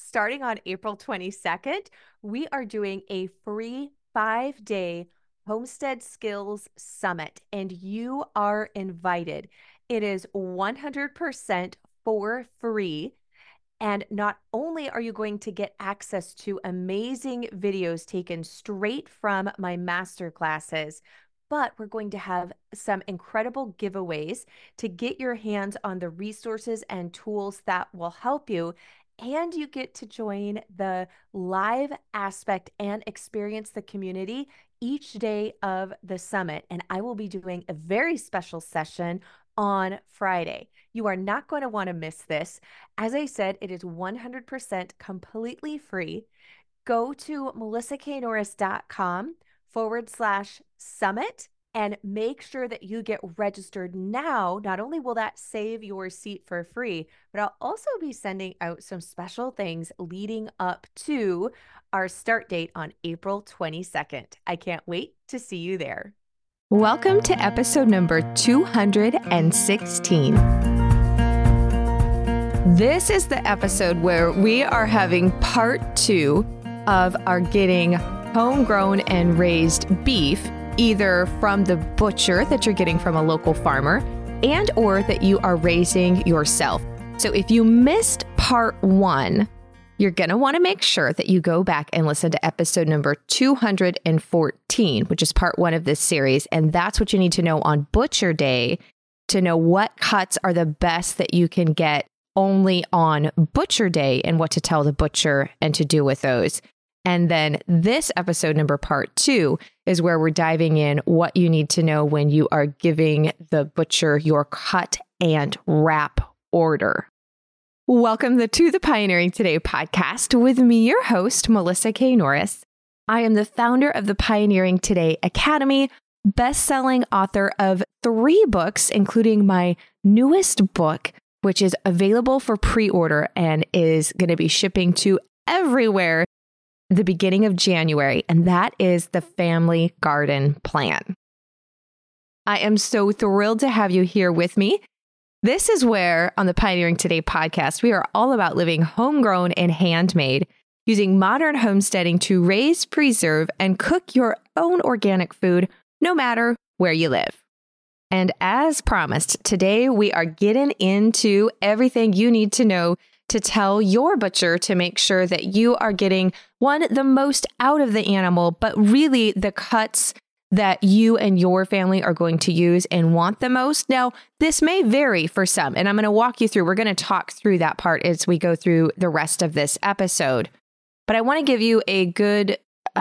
starting on April 22nd, we are doing a free 5-day Homestead Skills Summit, and you are invited. It is 100% for free. And not only are you going to get access to amazing videos taken straight from my master classes, but we're going to have some incredible giveaways to get your hands on the resources and tools that will help you. And you get to join the live aspect and experience the community each day of the summit. And I will be doing a very special session on Friday. You are not going to want to miss this. As I said, it is 100% completely free. Go to melissaknorris.com/summit and make sure that you get registered now. Not only will that save your seat for free, but I'll also be sending out some special things leading up to our start date on April 22nd. I can't wait to see you there. Welcome to episode number 216. This is the episode where we are having part 2 of our getting homegrown and raised beef, either from the butcher that you're getting from a local farmer and or that you are raising yourself. So if you missed part 1, you're going to want to make sure that you go back and listen to episode number 214, which is part 1 of this series. And that's what you need to know on Butcher Day to know what cuts are the best that you can get only on Butcher Day and what to tell the butcher and to do with those. And then this episode number part 2 is where we're diving in what you need to know when you are giving the butcher your cut and wrap order. Welcome to the Pioneering Today podcast with me, your host, Melissa K. Norris. I am the founder of the Pioneering Today Academy, best-selling author of 3 books, including my newest book, which is available for pre-order and is going to be shipping to everywhere the beginning of January, and that is The Family Garden Plan. I am so thrilled to have you here with me. This is where, on the Pioneering Today podcast, we are all about living homegrown and handmade, using modern homesteading to raise, preserve, and cook your own organic food, no matter where you live. And as promised, today we are getting into everything you need to know to tell your butcher to make sure that you are getting, the most out of the animal, but really the cuts that you and your family are going to use and want the most. Now, this may vary for some, and I'm going to walk you through. We're going to talk through that part as we go through the rest of this episode. But I want to give you a good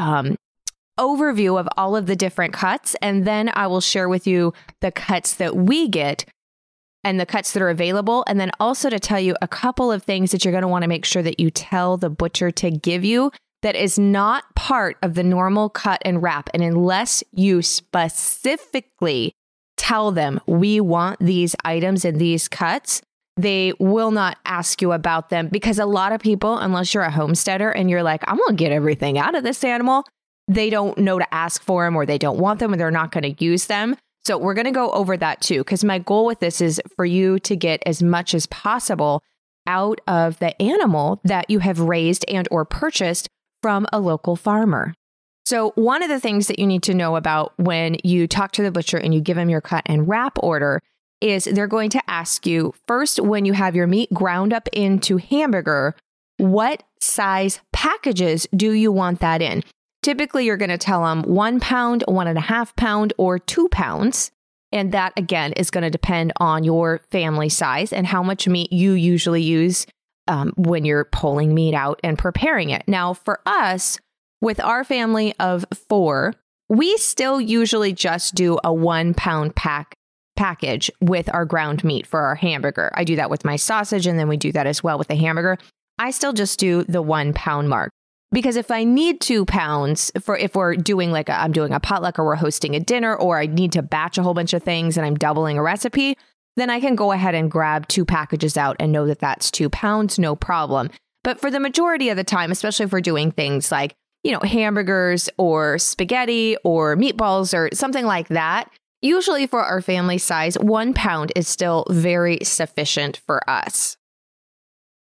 overview of all of the different cuts, and then I will share with you the cuts that we get and the cuts that are available, and then also to tell you a couple of things that you're going to want to make sure that you tell the butcher to give you that is not part of the normal cut and wrap. And unless you specifically tell them, we want these items and these cuts, they will not ask you about them, because a lot of people, unless you're a homesteader and you're like, I'm going to get everything out of this animal, they don't know to ask for them, or they don't want them, and they're not going to use them. So we're going to go over that too, because my goal with this is for you to get as much as possible out of the animal that you have raised and or purchased from a local farmer. So one of the things that you need to know about when you talk to the butcher and you give them your cut and wrap order is they're going to ask you first, when you have your meat ground up into hamburger, what size packages do you want that in? Typically, you're going to tell them 1 pound, 1.5 pound, or 2 pounds. And that, again, is going to depend on your family size and how much meat you usually use when you're pulling meat out and preparing it. Now, for us, with our family of 4, we still usually just do a 1 pound package with our ground meat for our hamburger. I do that with my sausage, and then we do that as well with the hamburger. I still just do the 1 pound mark. Because if I need 2 pounds for if we're doing I'm doing a potluck or we're hosting a dinner, or I need to batch a whole bunch of things and I'm doubling a recipe, then I can go ahead and grab 2 packages out and know that that's 2 pounds, no problem. But for the majority of the time, especially if we're doing things like, hamburgers or spaghetti or meatballs or something like that, usually for our family size, 1 pound is still very sufficient for us.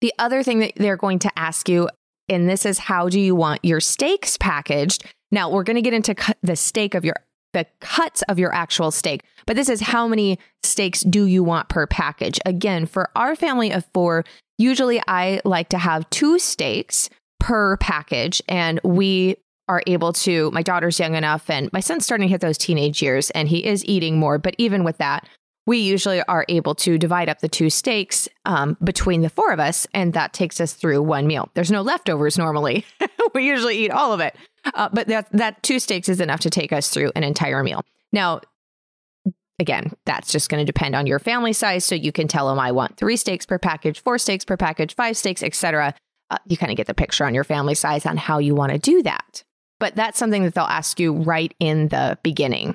The other thing that they're going to ask you, and this is how do you want your steaks packaged? Now, we're going to get into the cuts of your actual steak, but this is how many steaks do you want per package? Again, for our family of 4, usually I like to have 2 steaks per package, and we are able to, my daughter's young enough and my son's starting to hit those teenage years and he is eating more, but even with that, we usually are able to divide up the 2 steaks between the 4 of us, and that takes us through one meal. There's no leftovers normally. We usually eat all of it. But that 2 steaks is enough to take us through an entire meal. Now, again, that's just going to depend on your family size. So you can tell them, I want 3 steaks per package, 4 steaks per package, 5 steaks, etc. You kind of get the picture on your family size on how you want to do that. But that's something that they'll ask you right in the beginning.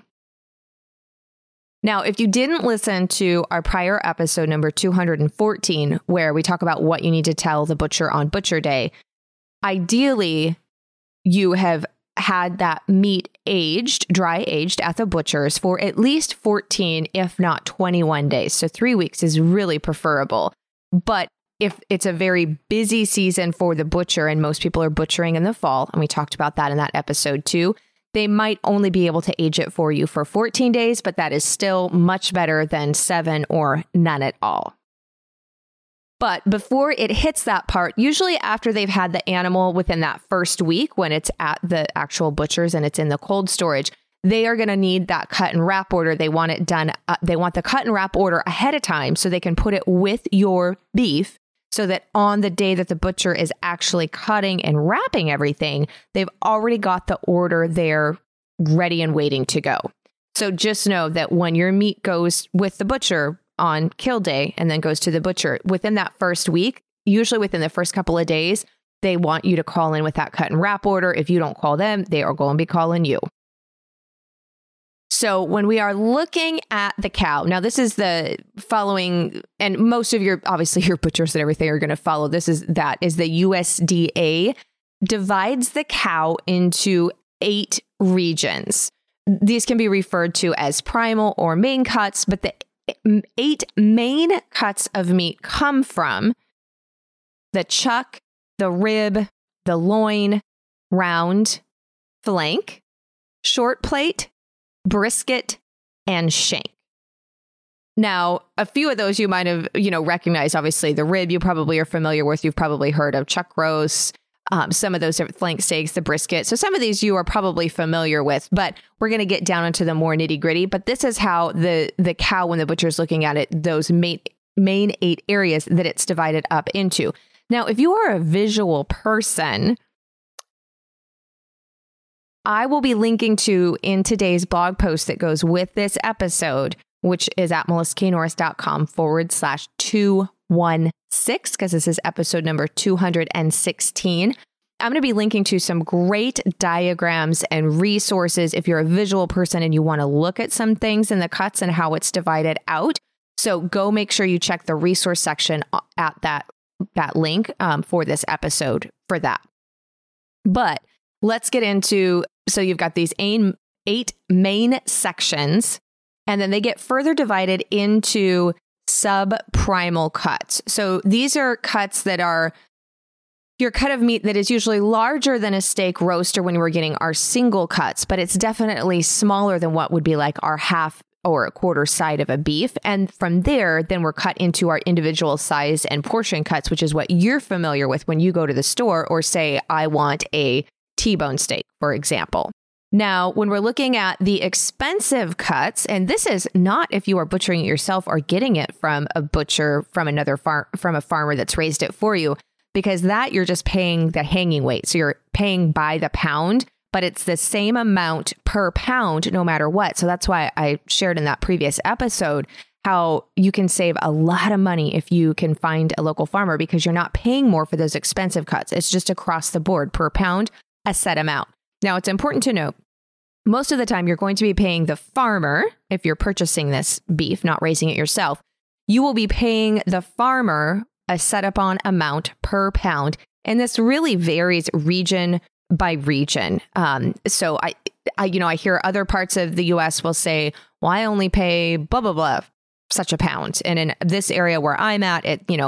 Now, if you didn't listen to our prior episode number 214, where we talk about what you need to tell the butcher on Butcher Day, ideally, you have had that meat dry aged at the butcher's for at least 14, if not 21 days. So 3 weeks is really preferable. But if it's a very busy season for the butcher, and most people are butchering in the fall, and we talked about that in that episode too, they might only be able to age it for you for 14 days, but that is still much better than 7 or none at all. But before it hits that part, usually after they've had the animal within that first week, when it's at the actual butcher's and it's in the cold storage, they are going to need that cut and wrap order. They want it done. They want the cut and wrap order ahead of time so they can put it with your beef, so that on the day that the butcher is actually cutting and wrapping everything, they've already got the order there ready and waiting to go. So just know that when your meat goes with the butcher on kill day and then goes to the butcher, within that first week, usually within the first couple of days, they want you to call in with that cut and wrap order. If you don't call them, they are going to be calling you. So when we are looking at the cow, now this is the following, and most of obviously your butchers and everything are going to follow this, is the USDA divides the cow into 8 regions. These can be referred to as primal or main cuts, but the 8 main cuts of meat come from the chuck, the rib, the loin, round, flank, short plate, brisket, and shank. Now, a few of those you might have, recognized. Obviously, the rib you probably are familiar with. You've probably heard of chuck roast, some of those flank steaks, the brisket. So some of these you are probably familiar with, but we're going to get down into the more nitty gritty. But this is how the cow, when the butcher's looking at it, those main 8 areas that it's divided up into. Now, if you are a visual person, I will be linking to in today's blog post that goes with this episode, which is at melissaknorris.com/216, because this is episode number 216. I'm going to be linking to some great diagrams and resources if you're a visual person and you want to look at some things in the cuts and how it's divided out. So go make sure you check the resource section at that link for this episode for that. But let's get into, so you've got these 8 main sections, and then they get further divided into sub-primal cuts. So these are cuts that are your cut of meat that is usually larger than a steak roast or when we're getting our single cuts, but it's definitely smaller than what would be like our half or a quarter side of a beef. And from there, then we're cut into our individual size and portion cuts, which is what you're familiar with when you go to the store or say, I want a T-bone steak, for example. Now, when we're looking at the expensive cuts, and this is not if you are butchering it yourself or getting it from a butcher from another from a farmer that's raised it for you, because that you're just paying the hanging weight. So you're paying by the pound, but it's the same amount per pound no matter what. So that's why I shared in that previous episode how you can save a lot of money if you can find a local farmer, because you're not paying more for those expensive cuts. It's just across the board per pound, a set amount. Now, it's important to note, most of the time you're going to be paying the farmer, if you're purchasing this beef, not raising it yourself, you will be paying the farmer a set upon amount per pound. And this really varies region by region. So I hear other parts of the US will say, well, I only pay blah, blah, blah, such a pound. And in this area where I'm at, it,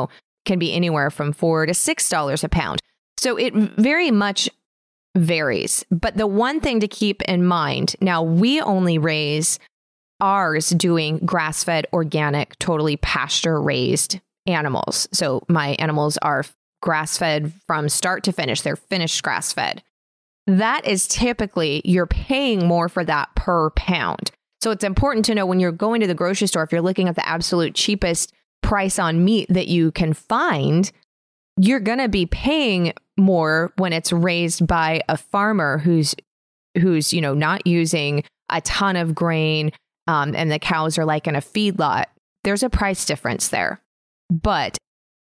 can be anywhere from $4 to $6 a pound. So it very much varies. But the one thing to keep in mind, now we only raise ours doing grass-fed, organic, totally pasture-raised animals. So my animals are grass-fed from start to finish. They're finished grass-fed. That is typically, you're paying more for that per pound. So it's important to know when you're going to the grocery store, if you're looking at the absolute cheapest price on meat that you can find, you're going to be paying more when it's raised by a farmer who's not using a ton of grain, and the cows are like in a feedlot. There's a price difference there. But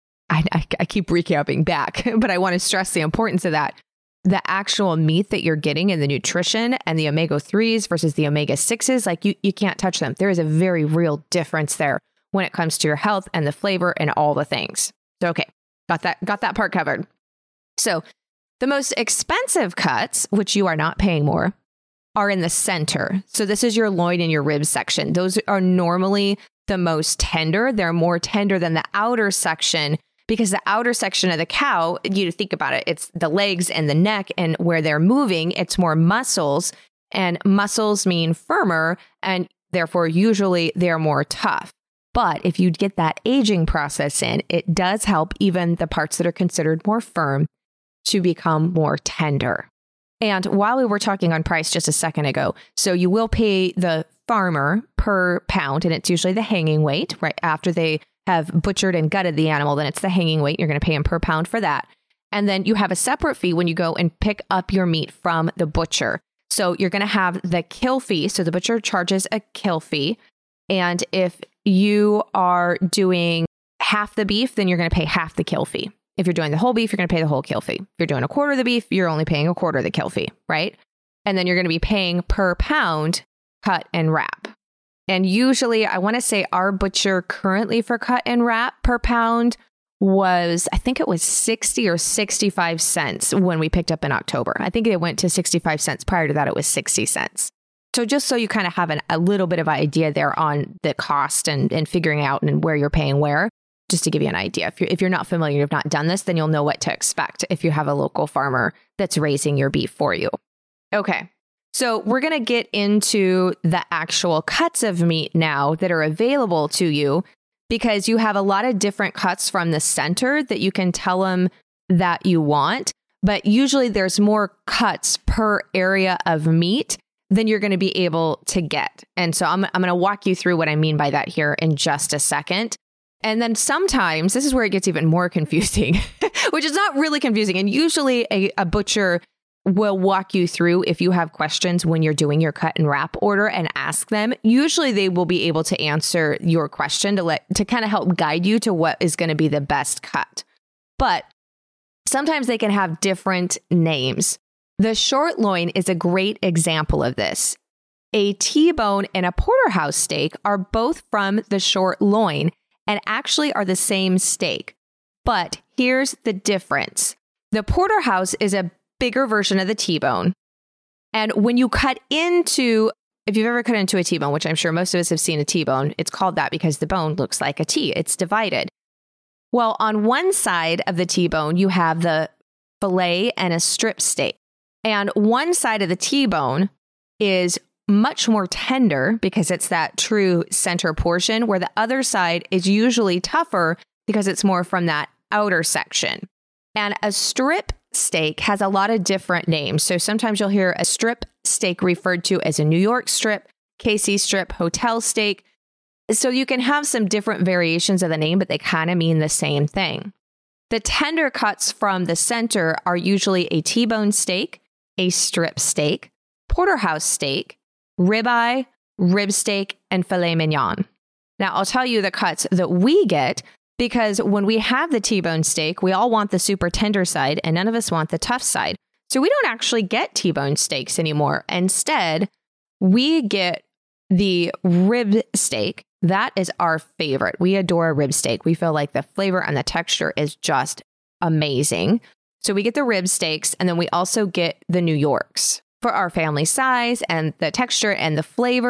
I keep recapping back, but I want to stress the importance of that. The actual meat that you're getting and the nutrition and the omega-3s versus the omega-6s, like you can't touch them. There is a very real difference there when it comes to your health and the flavor and all the things. So, okay, got that part covered. So the most expensive cuts, which you are not paying more, are in the center. So this is your loin and your ribs section. Those are normally the most tender. They're more tender than the outer section, because the outer section of the cow, you think about it, it's the legs and the neck, and where they're moving, it's more muscles, and muscles mean firmer, and therefore usually they're more tough. But if you get that aging process in, it does help even the parts that are considered more firm to become more tender. And while we were talking on price just a second ago, so you will pay the farmer per pound, and it's usually the hanging weight, right after they have butchered and gutted the animal, then it's the hanging weight. You're going to pay them per pound for that. And then you have a separate fee when you go and pick up your meat from the butcher. So you're going to have the kill fee. So the butcher charges a kill fee. And if you are doing half the beef, then you're going to pay half the kill fee. If you're doing the whole beef, you're going to pay the whole kill fee. If you're doing a quarter of the beef, you're only paying a quarter of the kill fee, right? And then you're going to be paying per pound cut and wrap. And usually, I want to say our butcher currently for cut and wrap per pound was, I think it was 60 or 65 cents when we picked up in October. I think it went to 65 cents. Prior to that, it was 60 cents. So just so you kind of have a little bit of idea there on the cost and figuring out and where you're paying where, just to give you an idea. If you're not familiar, you've not done this, then you'll know what to expect if you have a local farmer that's raising your beef for you. Okay. So we're going to get into the actual cuts of meat now that are available to you, because you have a lot of different cuts from the center that you can tell them that you want. But usually there's more cuts per area of meat than you're going to be able to get. And so I'm going to walk you through what I mean by that here in just a second. And then sometimes this is where it gets even more confusing, which is not really confusing. And usually a butcher will walk you through if you have questions when you're doing your cut and wrap order and ask them. Usually they will be able to answer your question to kind of help guide you to what is going to be the best cut. But sometimes they can have different names. The short loin is a great example of this. A T-bone and a porterhouse steak are both from the short loin and actually are the same steak. But here's the difference. The porterhouse is a bigger version of the T-bone. And when you cut into, if you've ever cut into a T-bone, which I'm sure most of us have seen a T-bone, it's called that because the bone looks like a T. It's divided. Well, on one side of the T-bone, you have the fillet and a strip steak. And one side of the T-bone is much more tender because it's that true center portion, where the other side is usually tougher because it's more from that outer section. And a strip steak has a lot of different names. So sometimes you'll hear a strip steak referred to as a New York strip, KC strip, hotel steak. So you can have some different variations of the name, but they kind of mean the same thing. The tender cuts from the center are usually a T-bone steak, a strip steak, porterhouse steak, ribeye, rib steak, and filet mignon. Now, I'll tell you the cuts that we get, because when we have the T-bone steak, we all want the super tender side and none of us want the tough side. So we don't actually get T-bone steaks anymore. Instead, we get the rib steak. That is our favorite. We adore a rib steak. We feel like the flavor and the texture is just amazing. So we get the rib steaks, and then we also get the New Yorks for our family size and the texture and the flavor.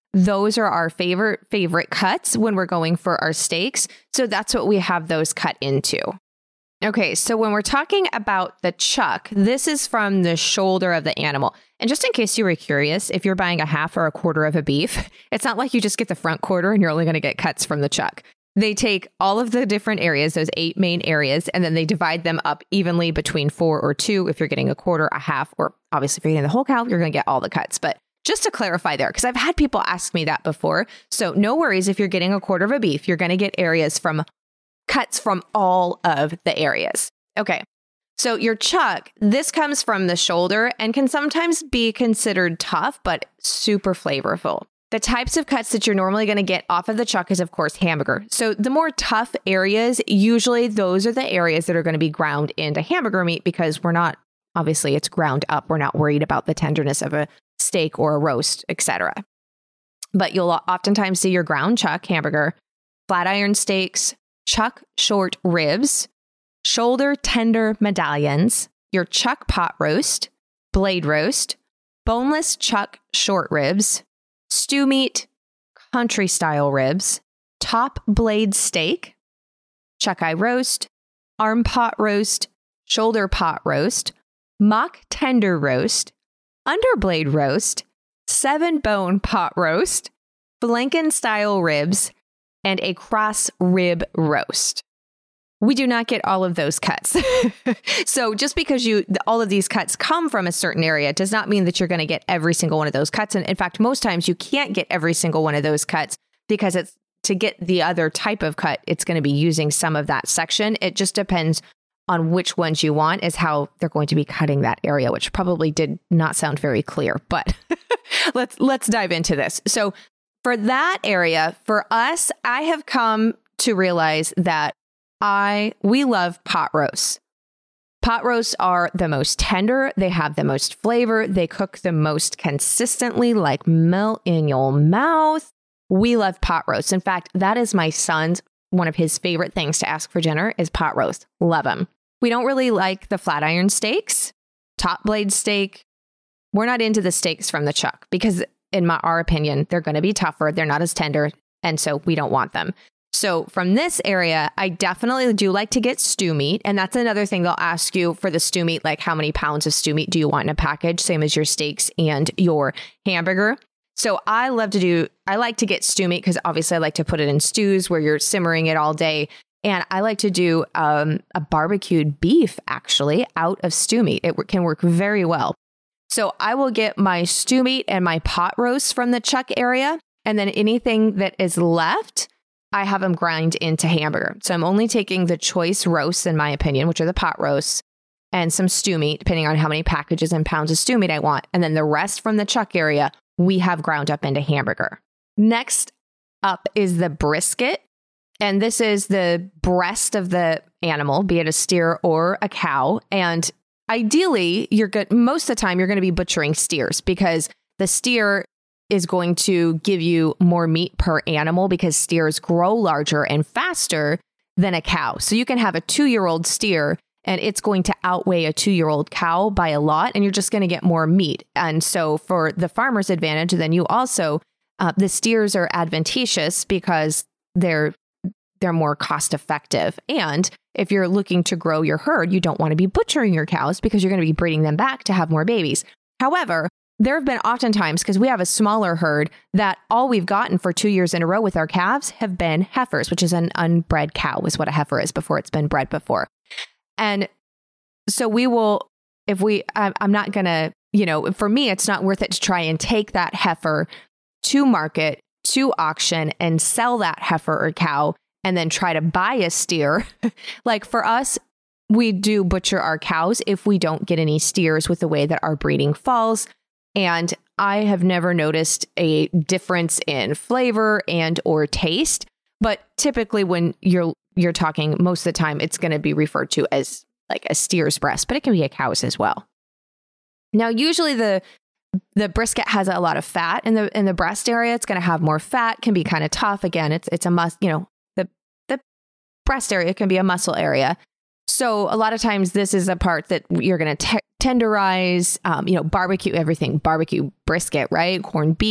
those are our favorite cuts when we're going for our steaks. So that's what we have those cut into. Okay, so when we're talking about the chuck, this is from the shoulder of the animal. And just in case you were curious, if you're buying a half or a quarter of a beef, it's not like you just get the front quarter and you're only going to get cuts from the chuck. They take all of the different areas, those 8 main areas, and then they divide them up evenly between 4 or 2. If you're getting a quarter, a half, or obviously if you're getting the whole cow, you're going to get all the cuts. But just to clarify there, because I've had people ask me that before. So no worries, if you're getting a quarter of a beef, you're going to get cuts from all of the areas. Okay. So your chuck, this comes from the shoulder and can sometimes be considered tough, but super flavorful. The types of cuts that you're normally going to get off of the chuck is, of course, hamburger. So the more tough areas, usually those are the areas that are going to be ground into hamburger meat because obviously it's ground up. We're not worried about the tenderness of a steak or a roast, etc. But you'll oftentimes see your ground chuck hamburger, flat iron steaks, chuck short ribs, shoulder tender medallions, your chuck pot roast, blade roast, boneless chuck short ribs, stew meat, country style ribs, top blade steak, chuck eye roast, arm pot roast, shoulder pot roast, mock tender roast, underblade roast, 7-bone pot roast, flanken style ribs, and a cross rib roast. We do not get all of those cuts. So just because all of these cuts come from a certain area does not mean that you're going to get every single one of those cuts. And in fact, most times you can't get every single one of those cuts because it's to get the other type of cut, it's going to be using some of that section. It just depends on which ones you want is how they're going to be cutting that area, which probably did not sound very clear, but let's dive into this. So for that area, for us, I have come to realize that we love pot roasts. Pot roasts are the most tender. They have the most flavor. They cook the most consistently, like melt in your mouth. We love pot roasts. In fact, that is my son's, one of his favorite things to ask for dinner is pot roast. Love them. We don't really like the flat iron steaks, top blade steak. We're not into the steaks from the chuck because in our opinion, they're going to be tougher. They're not as tender. And so we don't want them. So from this area, I definitely do like to get stew meat. And that's another thing they'll ask you for the stew meat, like how many pounds of stew meat do you want in a package? Same as your steaks and your hamburger. So I like to get stew meat because obviously I like to put it in stews where you're simmering it all day. And I like to do a barbecued beef actually out of stew meat. It can work very well. So I will get my stew meat and my pot roast from the chuck area. And then anything that is left, I have them grind into hamburger. So I'm only taking the choice roasts, in my opinion, which are the pot roasts, and some stew meat, depending on how many packages and pounds of stew meat I want. And then the rest from the chuck area, we have ground up into hamburger. Next up is the brisket. And this is the breast of the animal, be it a steer or a cow. And ideally, most of the time, you're going to be butchering steers because the steer is going to give you more meat per animal because steers grow larger and faster than a cow. So you can have a 2-year-old steer and it's going to outweigh a 2-year-old cow by a lot, and you're just going to get more meat. And so for the farmer's advantage, then you also, the steers are advantageous because they're more cost effective. And if you're looking to grow your herd, you don't want to be butchering your cows because you're going to be breeding them back to have more babies. However, there have been oftentimes, because we have a smaller herd, that all we've gotten for 2 years in a row with our calves have been heifers, which is an unbred cow, is what a heifer is before it's been bred before. And so I'm not going to, for me, it's not worth it to try and take that heifer to market, to auction, and sell that heifer or cow, and then try to buy a steer. Like for us, we do butcher our cows if we don't get any steers with the way that our breeding falls. And I have never noticed a difference in flavor and or taste. But typically when you're talking, most of the time, it's going to be referred to as like a steer's breast, but it can be a cow's as well. Now, usually the brisket has a lot of fat in the breast area. It's going to have more fat, can be kind of tough. Again, it's a the breast area can be a muscle area. So a lot of times this is a part that you're going to tenderize, barbecue everything, barbecue brisket, right? Corned beef,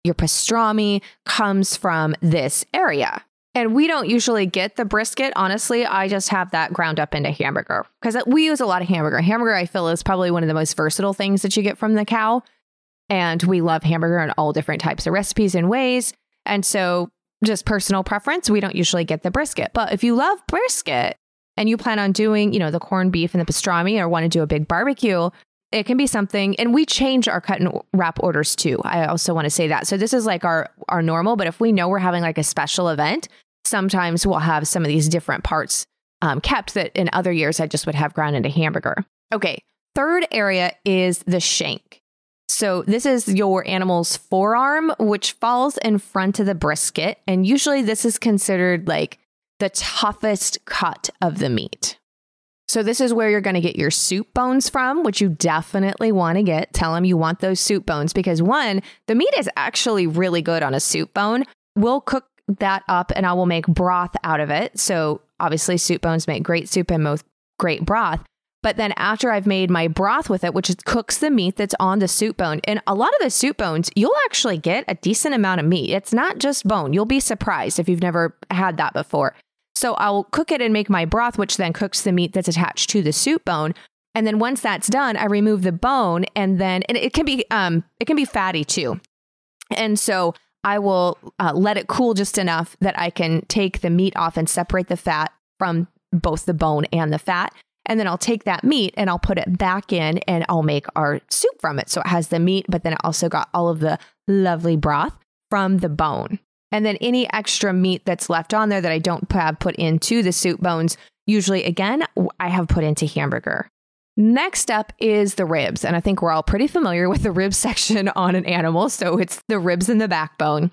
your pastrami comes from this area. And we don't usually get the brisket. Honestly, I just have that ground up into hamburger because we use a lot of hamburger. Hamburger, I feel, is probably one of the most versatile things that you get from the cow. And we love hamburger in all different types of recipes and ways. And so just personal preference, we don't usually get the brisket. But if you love brisket and you plan on doing, the corned beef and the pastrami or want to do a big barbecue, it can be something. And we change our cut and wrap orders too. I also want to say that. So this is like our normal, but if we know we're having like a special event, sometimes we'll have some of these different parts kept that in other years I just would have ground into hamburger. Okay. Third area is the shank. So this is your animal's forearm, which falls in front of the brisket. And usually this is considered like the toughest cut of the meat. So this is where you're going to get your soup bones from, which you definitely want to get. Tell them you want those soup bones because one, the meat is actually really good on a soup bone. We'll cook that up and I will make broth out of it. So obviously soup bones make great soup and most great broth. But then after I've made my broth with it, which is cooks the meat that's on the soup bone. And a lot of the soup bones, you'll actually get a decent amount of meat. It's not just bone. You'll be surprised if you've never had that before. So I'll cook it and make my broth, which then cooks the meat that's attached to the soup bone. And then once that's done, I remove the bone and it can be fatty too. And so I will let it cool just enough that I can take the meat off and separate the fat from both the bone and the fat. And then I'll take that meat and I'll put it back in and I'll make our soup from it. So it has the meat, but then it also got all of the lovely broth from the bone. And then any extra meat that's left on there that I don't have put into the soup bones, usually, again, I have put into hamburger. Next up is the ribs. And I think we're all pretty familiar with the rib section on an animal. So it's the ribs and the backbone.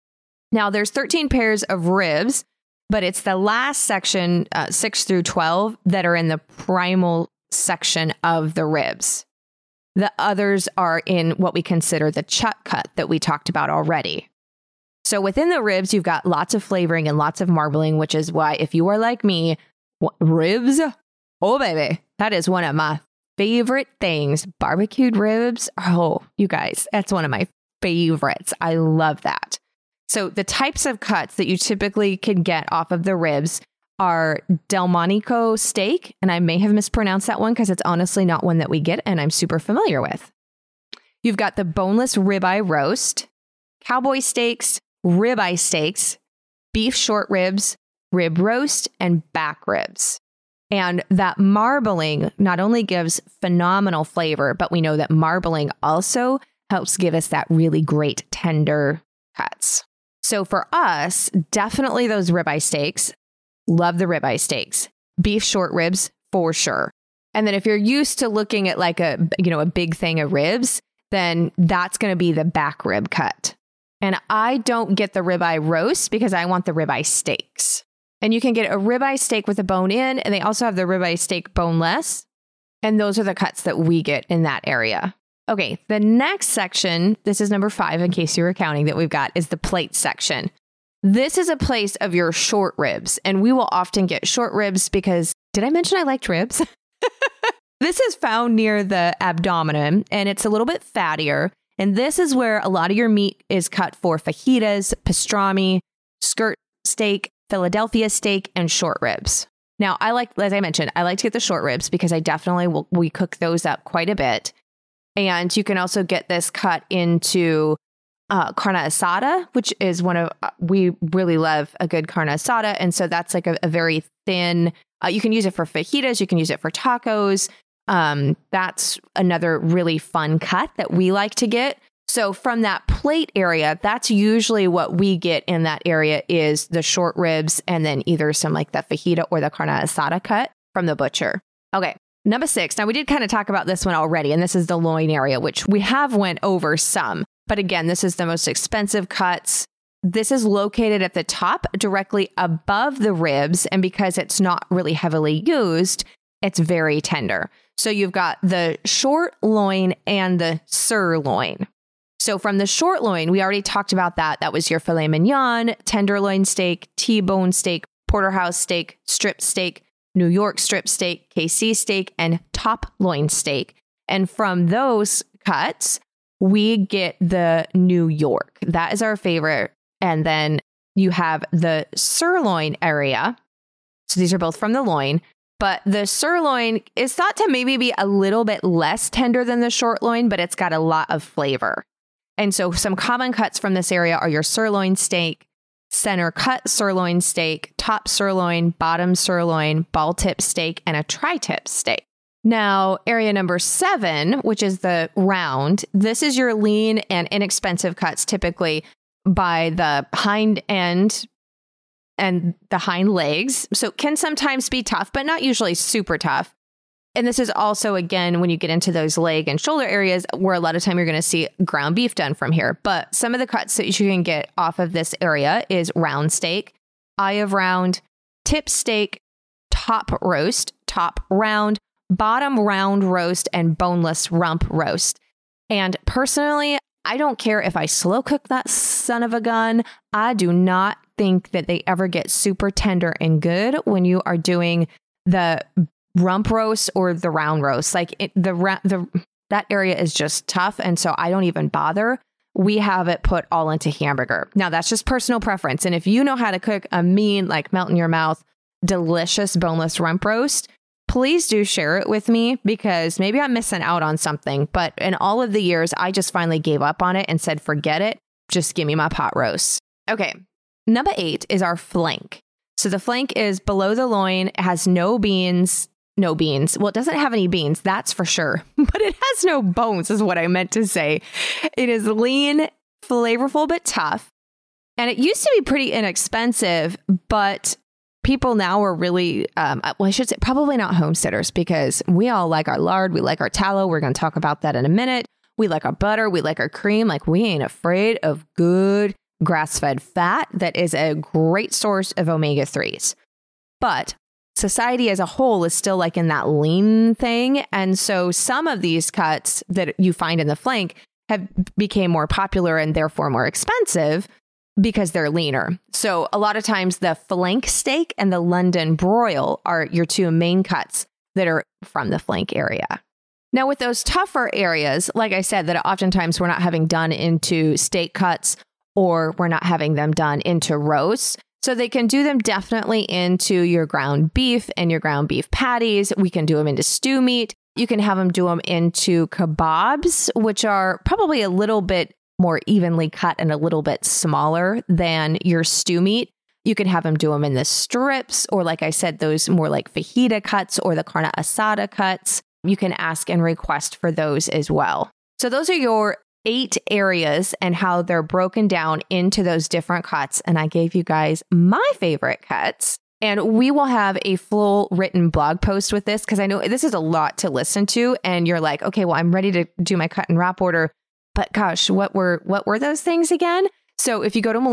Now there's 13 pairs of ribs, but it's the last section, 6 through 12, that are in the primal section of the ribs. The others are in what we consider the chuck cut that we talked about already. So within the ribs, you've got lots of flavoring and lots of marbling, which is why if you are like me, ribs, oh baby, that is one of my favorite things. Barbecued ribs. Oh, you guys, that's one of my favorites. I love that. So the types of cuts that you typically can get off of the ribs are Delmonico steak. And I may have mispronounced that one because it's honestly not one that we get and I'm super familiar with. You've got the boneless ribeye roast, cowboy steaks, ribeye steaks, beef short ribs, rib roast, and back ribs. And that marbling not only gives phenomenal flavor, but we know that marbling also helps give us that really great tender cuts. So for us, definitely those ribeye steaks. Love the ribeye steaks. Beef short ribs for sure. And then if you're used to looking at like a big thing of ribs, then that's going to be the back rib cut. And I don't get the ribeye roast because I want the ribeye steaks. And you can get a ribeye steak with a bone in, and they also have the ribeye steak boneless. And those are the cuts that we get in that area. Okay, the next section, this is number 5 in case you were counting that we've got, is the plate section. This is a place of your short ribs, and we will often get short ribs because, did I mention I liked ribs? This is found near the abdomen, and it's a little bit fattier. And this is where a lot of your meat is cut for fajitas, pastrami, skirt steak, Philadelphia steak, and short ribs. Now, as I mentioned, I like to get the short ribs because I definitely we cook those up quite a bit. And you can also get this cut into carne asada, which is we really love a good carne asada. And so that's like a very thin, you can use it for fajitas, you can use it for tacos. That's another really fun cut that we like to get. So from that plate area, that's usually what we get in that area is the short ribs and then either some like the fajita or the carne asada cut from the butcher. Okay. Number 6. Now we did kind of talk about this one already, and this is the loin area, which we have went over some. But again, this is the most expensive cuts. This is located at the top directly above the ribs. And because it's not really heavily used, it's very tender. So you've got the short loin and the sirloin. So from the short loin, we already talked about that. That was your filet mignon, tenderloin steak, T-bone steak, porterhouse steak, strip steak, New York strip steak, KC steak, and top loin steak. And from those cuts, we get the New York. That is our favorite. And then you have the sirloin area. So these are both from the loin. But the sirloin is thought to maybe be a little bit less tender than the short loin, but it's got a lot of flavor. And so some common cuts from this area are your sirloin steak, center cut sirloin steak, top sirloin, bottom sirloin, ball tip steak, and a tri-tip steak. Now, area number 7, which is the round, this is your lean and inexpensive cuts, typically by the hind end and the hind legs. So it can sometimes be tough, but not usually super tough. And this is also, again, when you get into those leg and shoulder areas where a lot of time you're going to see ground beef done from here. But some of the cuts that you can get off of this area is round steak, eye of round, tip steak, top roast, top round, bottom round roast, and boneless rump roast. And personally, I don't care if I slow cook that son of a gun. I do not think that they ever get super tender and good when you are doing the rump roast or the round roast. Like that area is just tough. And so I don't even bother. We have it put all into hamburger. Now that's just personal preference. And if you know how to cook a mean, like melt in your mouth, delicious boneless rump roast, please do share it with me, because maybe I'm missing out on something. But in all of the years, I just finally gave up on it and said, forget it. Just give me my pot roast. Okay. Number 8 is our flank. So the flank is below the loin. It has no beans. Well, it doesn't have any beans, that's for sure. But it has no bones, is what I meant to say. It is lean, flavorful, but tough. And it used to be pretty inexpensive, but people now are really, I should say probably not homesteaders, because we all like our lard. We like our tallow. We're going to talk about that in a minute. We like our butter. We like our cream. Like, we ain't afraid of good grass-fed fat that is a great source of omega-3s. But society as a whole is still like in that lean thing. And so some of these cuts that you find in the flank have became more popular and therefore more expensive because they're leaner. So a lot of times the flank steak and the London broil are your 2 main cuts that are from the flank area. Now, with those tougher areas, like I said, that oftentimes we're not having done into steak cuts, or we're not having them done into roasts. So they can do them definitely into your ground beef and your ground beef patties. We can do them into stew meat. You can have them do them into kebabs, which are probably a little bit more evenly cut and a little bit smaller than your stew meat. You can have them do them in the strips, or like I said, those more like fajita cuts or the carne asada cuts. You can ask and request for those as well. So those are your 8 areas and how they're broken down into those different cuts. And I gave you guys my favorite cuts. And we will have a full written blog post with this, because I know this is a lot to listen to. And you're like, okay, well, I'm ready to do my cut and wrap order. But gosh, what were those things again? So if you go to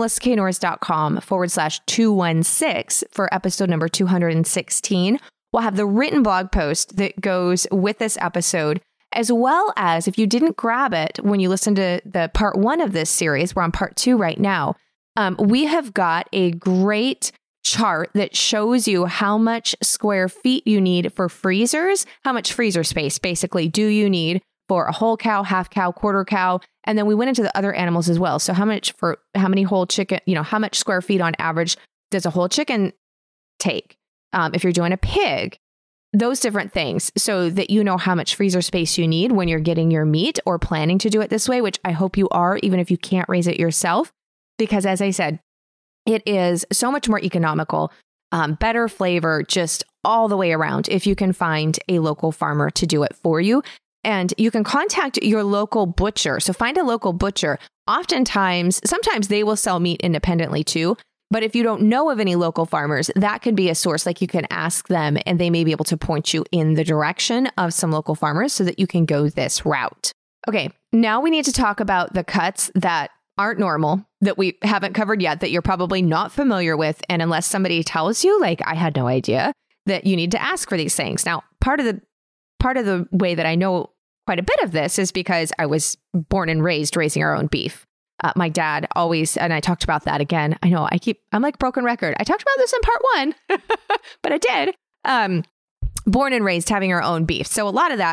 melissaknorris.com/216 for episode number 216, we'll have the written blog post that goes with this episode. As well as, if you didn't grab it when you listened to the part 1 of this series, we're on part 2 right now, we have got a great chart that shows you how much square feet you need for freezers, how much freezer space basically do you need for a whole cow, half cow, quarter cow. And then we went into the other animals as well. So how many whole chicken, how much square feet on average does a whole chicken take? If you're doing a pig, those different things, so that you know how much freezer space you need when you're getting your meat or planning to do it this way, which I hope you are, even if you can't raise it yourself, because as I said, it is so much more economical, better flavor, just all the way around if you can find a local farmer to do it for you. And you can contact your local butcher. So find a local butcher. Sometimes they will sell meat independently too. But if you don't know of any local farmers, that could be a source. Like, you can ask them and they may be able to point you in the direction of some local farmers so that you can go this route. Okay, now we need to talk about the cuts that aren't normal, that we haven't covered yet, that you're probably not familiar with. And unless somebody tells you, like I had no idea, that you need to ask for these things. Now, part of the way that I know quite a bit of this is because I was born and raised raising our own beef. My dad always, and I talked about that again. I know I'm like broken record. I talked about this in part 1, but I did. Born and raised having our own beef. So a lot of that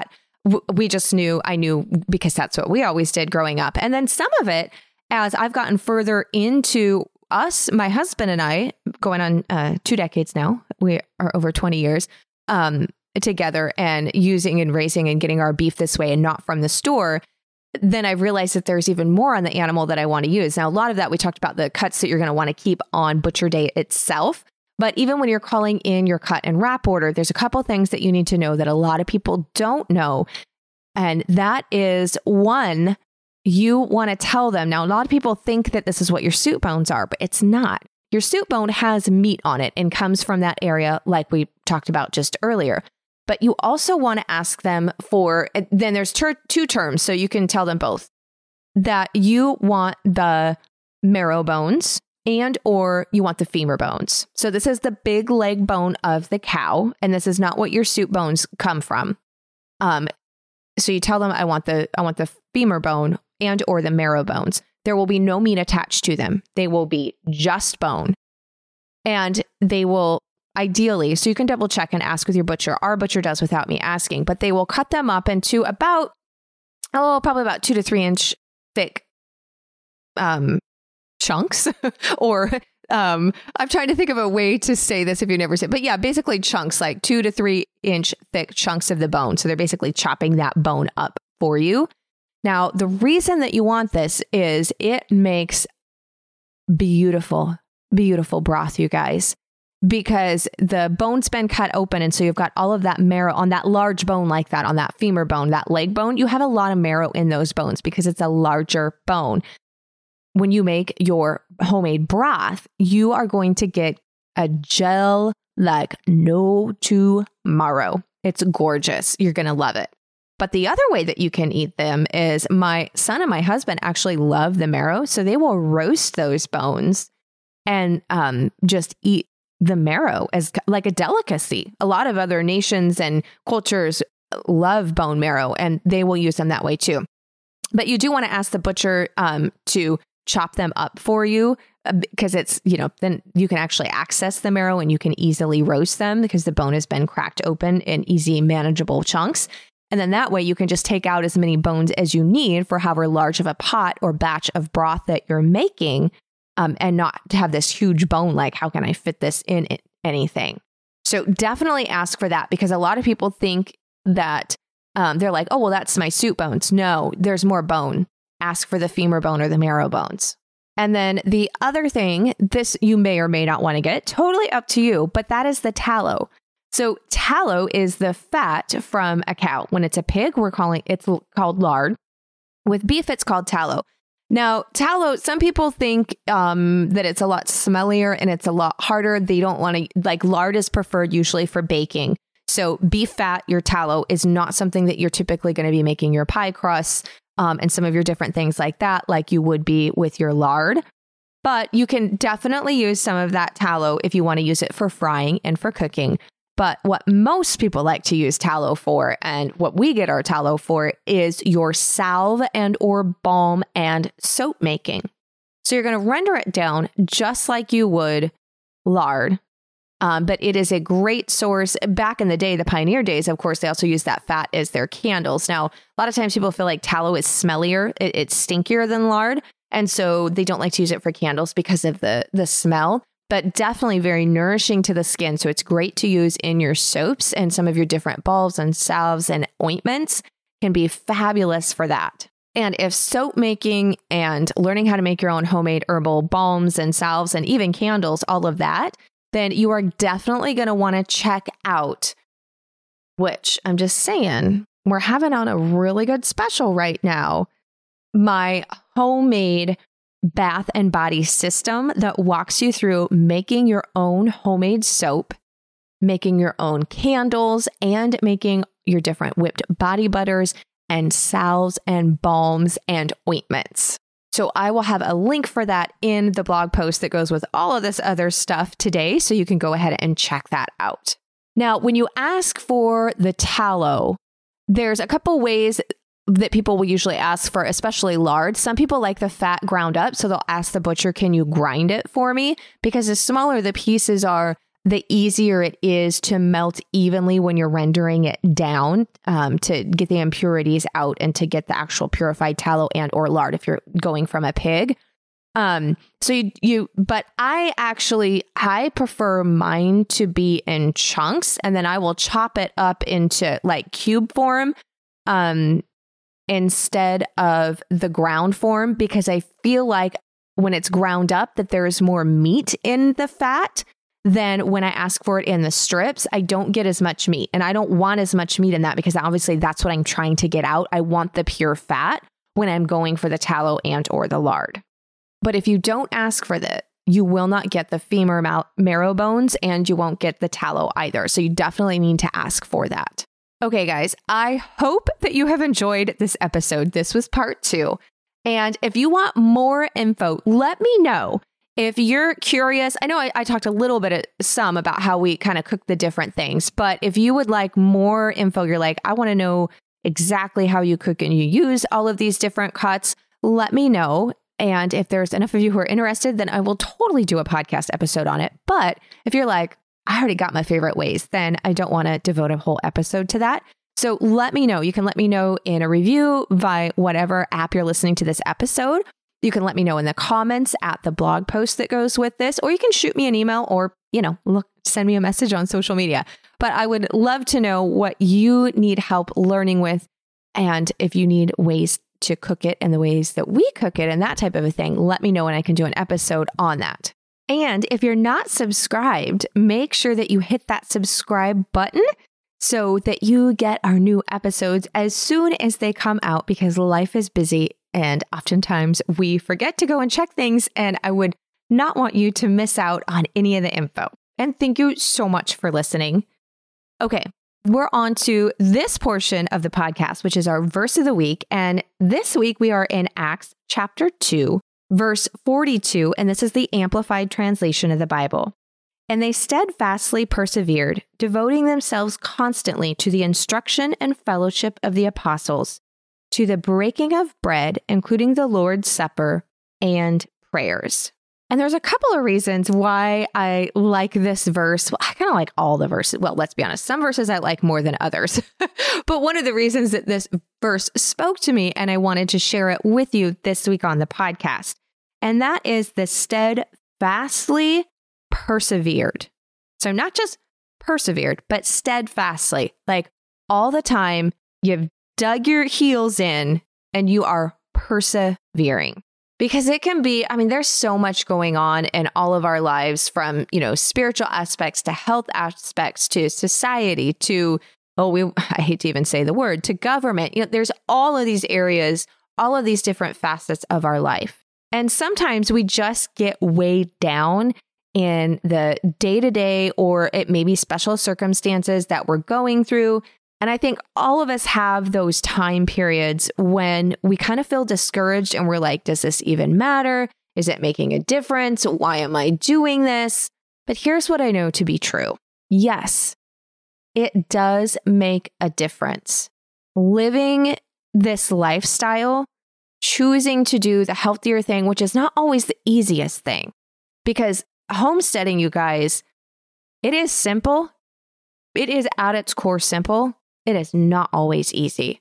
we just knew, I knew because that's what we always did growing up. And then some of it, as I've gotten further into us, my husband and I, going on 2 decades now, we are over 20 years together and using and raising and getting our beef this way and not from the store. Then I realized that there's even more on the animal that I want to use. Now, a lot of that, we talked about the cuts that you're going to want to keep on butcher day itself. But even when you're calling in your cut and wrap order, there's a couple things that you need to know that a lot of people don't know. And that is, one, you want to tell them. Now, a lot of people think that this is what your suit bones are, but it's not. Your suit bone has meat on it and comes from that area like we talked about just earlier. But you also want to ask them for, then there's two terms, so you can tell them both, that you want the marrow bones and or you want the femur bones. So this is the big leg bone of the cow, and this is not what your suit bones come from. So you tell them, I want the femur bone and or the marrow bones. There will be no meat attached to them. They will be just bone. And they will ideally, so you can double check and ask with your butcher. Our butcher does without me asking, but they will cut them up into probably about 2 to 3 inch thick chunks or I'm trying to think of a way to say this if you've never seen, but yeah, basically chunks, like 2 to 3 inch thick chunks of the bone. So they're basically chopping that bone up for you. Now, the reason that you want this is it makes beautiful, beautiful broth, you guys, because the bone's been cut open. And so you've got all of that marrow on that large bone like that, on that femur bone, that leg bone. You have a lot of marrow in those bones because it's a larger bone. When you make your homemade broth, you are going to get a gel like no tomorrow. It's gorgeous. You're going to love it. But the other way that you can eat them is my son and my husband actually love the marrow. So they will roast those bones and just eat the marrow as like a delicacy. A lot of other nations and cultures love bone marrow, and they will use them that way too. But you do want to ask the butcher to chop them up for you because it's, then you can actually access the marrow and you can easily roast them because the bone has been cracked open in easy, manageable chunks. And then that way you can just take out as many bones as you need for however large of a pot or batch of broth that you're making, and not to have this huge bone. Like, how can I fit this in anything? So definitely ask for that, because a lot of people think that they're like, oh, well, that's my suit bones. No, there's more bone. Ask for the femur bone or the marrow bones. And then the other thing, this you may or may not want to get, totally up to you, but that is the tallow. So tallow is the fat from a cow. When it's a pig, it's called lard. With beef, it's called tallow. Now, tallow, some people think that it's a lot smellier and it's a lot harder. They don't want to, like, lard is preferred usually for baking. So beef fat, your tallow, is not something that you're typically going to be making your pie crusts and some of your different things like that, like you would be with your lard. But you can definitely use some of that tallow if you want to use it for frying and for cooking. But what most people like to use tallow for, and what we get our tallow for, is your salve and or balm and soap making. So you're going to render it down just like you would lard. But it is a great source. Back in the day, the pioneer days, of course, they also use that fat as their candles. Now, a lot of times people feel like tallow is smellier. It's stinkier than lard. And so they don't like to use it for candles because of the smell. But definitely very nourishing to the skin. So it's great to use in your soaps, and some of your different balms and salves and ointments can be fabulous for that. And if soap making and learning how to make your own homemade herbal balms and salves and even candles, all of that, then you are definitely going to want to check out, which I'm just saying, we're having on a really good special right now, my homemade bath and body system that walks you through making your own homemade soap, making your own candles, and making your different whipped body butters and salves and balms and ointments. So I will have a link for that in the blog post that goes with all of this other stuff today, so you can go ahead and check that out. Now, when you ask for the tallow, there's a couple ways that people will usually ask for, especially lard. Some people like the fat ground up, so they'll ask the butcher, can you grind it for me? Because the smaller the pieces are, the easier it is to melt evenly when you're rendering it down, to get the impurities out and to get the actual purified tallow and or lard if you're going from a pig. But I prefer mine to be in chunks, and then I will chop it up into like cube form, instead of the ground form, because I feel like when it's ground up that there's more meat in the fat than when I ask for it in the strips. I don't get as much meat, and I don't want as much meat in that because obviously that's what I'm trying to get out. I want the pure fat when I'm going for the tallow and or the lard. But if you don't ask for that, you will not get the femur marrow bones and you won't get the tallow either. So you definitely need to ask for that. Okay, guys, I hope that you have enjoyed this episode. This was part 2. And if you want more info, let me know. If you're curious, I know I talked a little bit about how we kind of cook the different things, but if you would like more info, you're like, I want to know exactly how you cook and you use all of these different cuts, let me know. And if there's enough of you who are interested, then I will totally do a podcast episode on it. But if you're like, I already got my favorite ways, then I don't want to devote a whole episode to that. So let me know. You can let me know in a review via whatever app you're listening to this episode. You can let me know in the comments at the blog post that goes with this, or you can shoot me an email or, send me a message on social media. But I would love to know what you need help learning with. And if you need ways to cook it and the ways that we cook it and that type of a thing, let me know and I can do an episode on that. And if you're not subscribed, make sure that you hit that subscribe button so that you get our new episodes as soon as they come out, because life is busy and oftentimes we forget to go and check things, and I would not want you to miss out on any of the info. And thank you so much for listening. Okay, we're on to this portion of the podcast, which is our verse of the week. And this week we are in Acts chapter 2, verse 42, and this is the Amplified translation of the Bible. And they steadfastly persevered, devoting themselves constantly to the instruction and fellowship of the apostles, to the breaking of bread, including the Lord's Supper, and prayers. And there's a couple of reasons why I like this verse. Well, I kind of like all the verses. Well, let's be honest. Some verses I like more than others. But one of the reasons that this verse spoke to me and I wanted to share it with you this week on the podcast, and that is the steadfastly persevered. So not just persevered, but steadfastly, like all the time you've dug your heels in and you are persevering. Because it can be, there's so much going on in all of our lives, from, spiritual aspects to health aspects to society to, I hate to even say the word, to government. There's all of these areas, all of these different facets of our life. And sometimes we just get weighed down in the day-to-day, or it may be special circumstances that we're going through. And I think all of us have those time periods when we kind of feel discouraged and we're like, does this even matter? Is it making a difference? Why am I doing this? But here's what I know to be true. Yes, it does make a difference. Living this lifestyle, choosing to do the healthier thing, which is not always the easiest thing, because homesteading, you guys, it is simple. It is at its core simple. It is not always easy.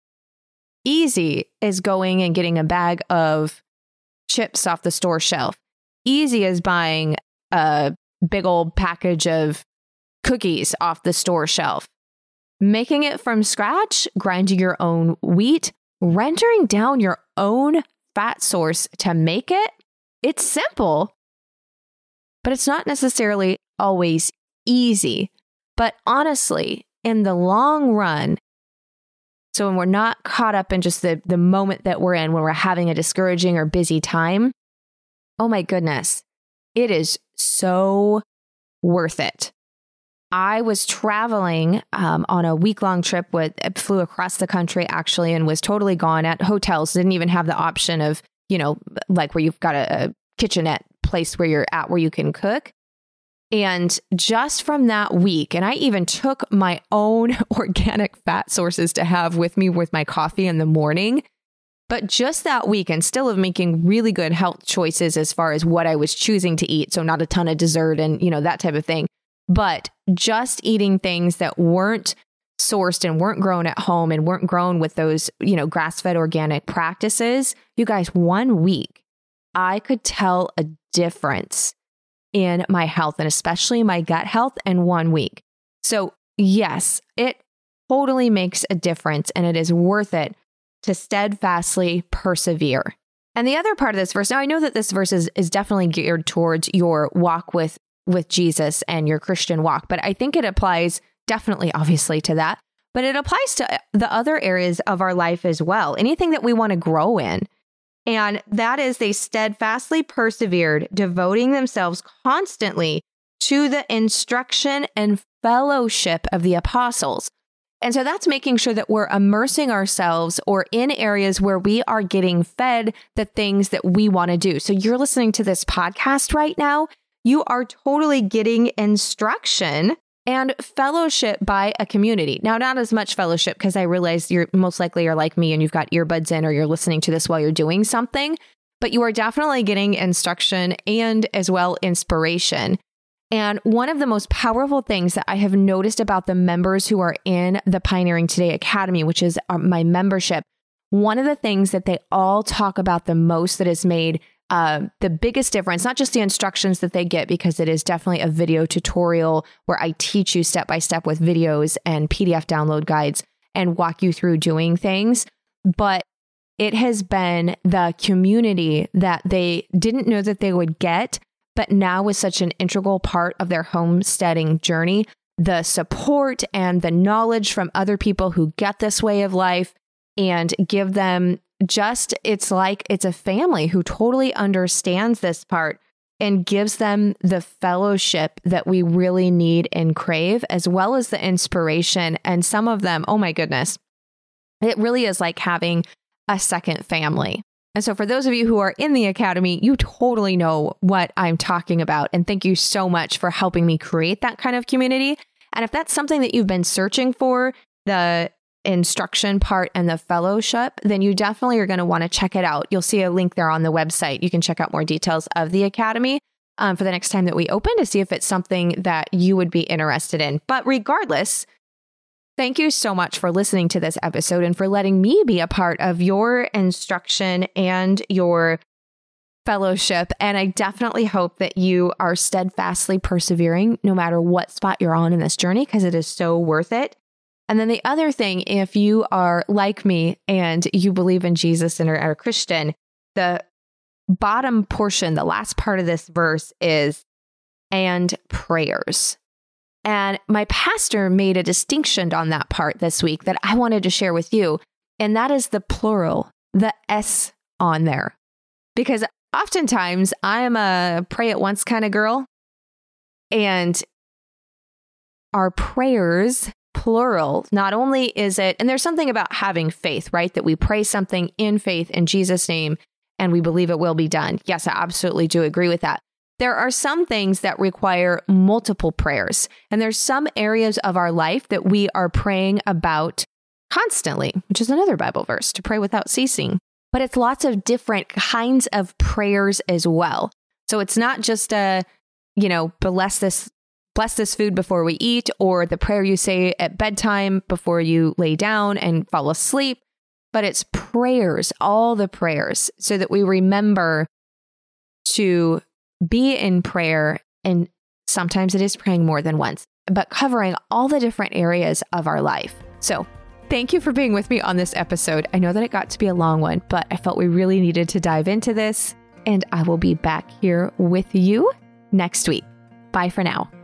Easy is going and getting a bag of chips off the store shelf. Easy is buying a big old package of cookies off the store shelf. Making it from scratch, grinding your own wheat, rendering down your own fat source to make it, it's simple, but it's not necessarily always easy. But honestly, in the long run, so when we're not caught up in just the moment that we're in, when we're having a discouraging or busy time, oh my goodness, it is so worth it. I was traveling on a week-long trip flew across the country actually, and was totally gone at hotels. Didn't even have the option of, like where you've got a kitchenette place where you're at where you can cook. And just from that week, and I even took my own organic fat sources to have with me with my coffee in the morning. But just that week, and still of making really good health choices as far as what I was choosing to eat. So not a ton of dessert and, that type of thing. but just eating things that weren't sourced and weren't grown at home and weren't grown with those, grass-fed organic practices, you guys, 1 week, I could tell a difference in my health and especially my gut health in 1 week. So yes, it totally makes a difference and it is worth it to steadfastly persevere. And the other part of this verse, now I know that this verse is definitely geared towards your walk with Jesus and your Christian walk, but I think it applies definitely, obviously, to that, but it applies to the other areas of our life as well, anything that we want to grow in. And that is they steadfastly persevered, devoting themselves constantly to the instruction and fellowship of the apostles. And so that's making sure that we're immersing ourselves or in areas where we are getting fed the things that we want to do. So you're listening to this podcast right now. You are totally getting instruction and fellowship by a community. Now, not as much fellowship because I realize you're most likely are like me and you've got earbuds in or you're listening to this while you're doing something, but you are definitely getting instruction and as well inspiration. And one of the most powerful things that I have noticed about the members who are in the Pioneering Today Academy, which is my membership, one of the things that they all talk about the most that has made the biggest difference, not just the instructions that they get, because it is definitely a video tutorial where I teach you step by step with videos and PDF download guides and walk you through doing things, but it has been the community that they didn't know that they would get, but now is such an integral part of their homesteading journey. The support and the knowledge from other people who get this way of life and give them it's like it's a family who totally understands this part and gives them the fellowship that we really need and crave, as well as the inspiration. And some of them, oh my goodness, it really is like having a second family. And so for those of you who are in the Academy, you totally know what I'm talking about. And thank you so much for helping me create that kind of community. And if that's something that you've been searching for, the instruction part and the fellowship, then you definitely are going to want to check it out. You'll see a link there on the website. You can check out more details of the Academy for the next time that we open to see if it's something that you would be interested in. But regardless, thank you so much for listening to this episode and for letting me be a part of your instruction and your fellowship. And I definitely hope that you are steadfastly persevering no matter what spot you're on in this journey, because it is so worth it. And then the other thing, if you are like me and you believe in Jesus and are a Christian, the bottom portion, the last part of this verse is, and prayers. And my pastor made a distinction on that part this week that I wanted to share with you. And that is the plural, the S on there. Because oftentimes I am a pray at once kind of girl. And our prayers, plural, not only is it, and there's something about having faith, right? That we pray something in faith in Jesus' name and we believe it will be done. Yes, I absolutely do agree with that. There are some things that require multiple prayers, and there's some areas of our life that we are praying about constantly, which is another Bible verse, to pray without ceasing. But it's lots of different kinds of prayers as well. So it's not just bless this food before we eat, or the prayer you say at bedtime before you lay down and fall asleep, but it's prayers, all the prayers, so that we remember to be in prayer. And sometimes it is praying more than once, but covering all the different areas of our life. So thank you for being with me on this episode. I know that it got to be a long one, but I felt we really needed to dive into this, and I will be back here with you next week. Bye for now.